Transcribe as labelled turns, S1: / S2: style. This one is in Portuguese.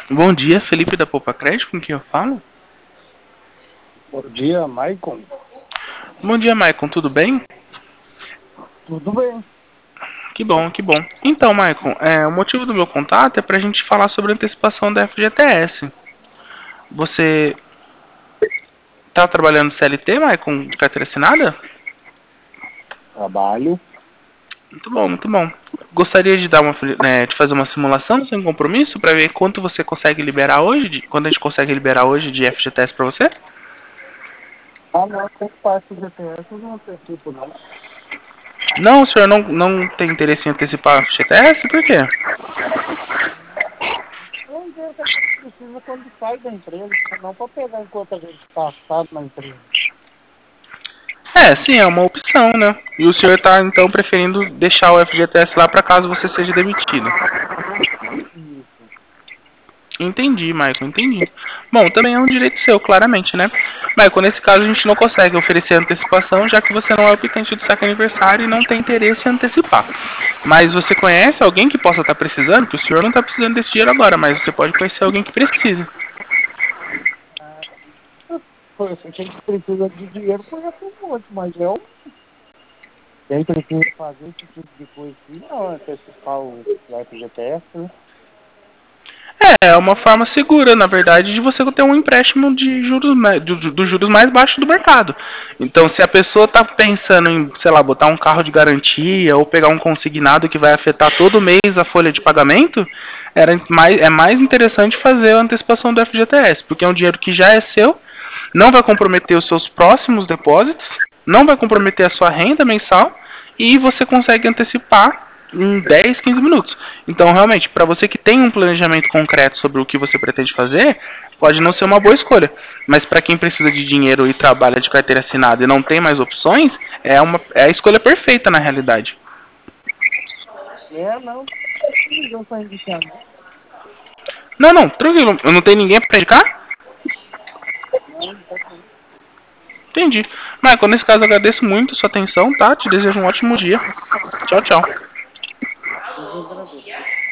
S1: Bom dia, Felipe da Poupa Crédito, com quem eu falo?
S2: Bom dia, Maicon.
S1: Bom dia, Maicon, tudo bem?
S2: Tudo bem?
S1: Que bom, que bom. Então, Maicon, o motivo do meu contato é para a gente falar sobre a antecipação da FGTS. Você está trabalhando CLT, Maicon, de carteira assinada?
S2: Trabalho.
S1: Muito bom, muito bom. Gostaria de de fazer uma simulação sem compromisso para ver quanto você consegue liberar hoje, quanto a gente consegue liberar hoje de FGTS para você?
S2: Ah, não, tem parte do GPS, eu não antecipo, não.
S1: Não, o senhor não tem interesse em antecipar a FGTS? Por quê?
S2: É um dinheiro que a gente precisa quando sai da empresa, não para pegar enquanto a gente está assado na empresa.
S1: Sim, é uma opção, né? E o senhor está então preferindo deixar o FGTS lá para caso você seja demitido.
S2: Isso.
S1: Entendi, Michael, entendi. Bom, também é um direito seu, claramente, né? Michael, nesse caso a gente não consegue oferecer antecipação, já que você não é o quitante do saque aniversário e não tem interesse em antecipar. Mas você conhece alguém que possa estar precisando? Que o senhor não está precisando desse dinheiro agora, mas você pode conhecer alguém que precise.
S2: Pô, se a gente precisa de dinheiro, conhece um monte, mas eu, quem precisa fazer esse tipo de coisa assim, não, antecipar o FGTS, né?
S1: É uma forma segura, na verdade, de você ter um empréstimo de juros dos juros mais baixos do mercado. Então, se a pessoa está pensando em, sei lá, botar um carro de garantia ou pegar um consignado que vai afetar todo mês a folha de pagamento, é mais interessante fazer a antecipação do FGTS, porque é um dinheiro que já é seu, não vai comprometer os seus próximos depósitos, não vai comprometer a sua renda mensal e você consegue antecipar em 10, 15 minutos. Então, realmente, para você que tem um planejamento concreto sobre o que você pretende fazer, pode não ser uma boa escolha. Mas para quem precisa de dinheiro e trabalha de carteira assinada e não tem mais opções, é a escolha perfeita na realidade.
S2: É, não, não para indicar, não.
S1: Não, não, tranquilo. Eu não tenho ninguém para indicar?
S2: Não, não tem não.
S1: Entendi. Michael, nesse caso, eu agradeço muito a sua atenção, tá? Te desejo um ótimo dia. Tchau, tchau.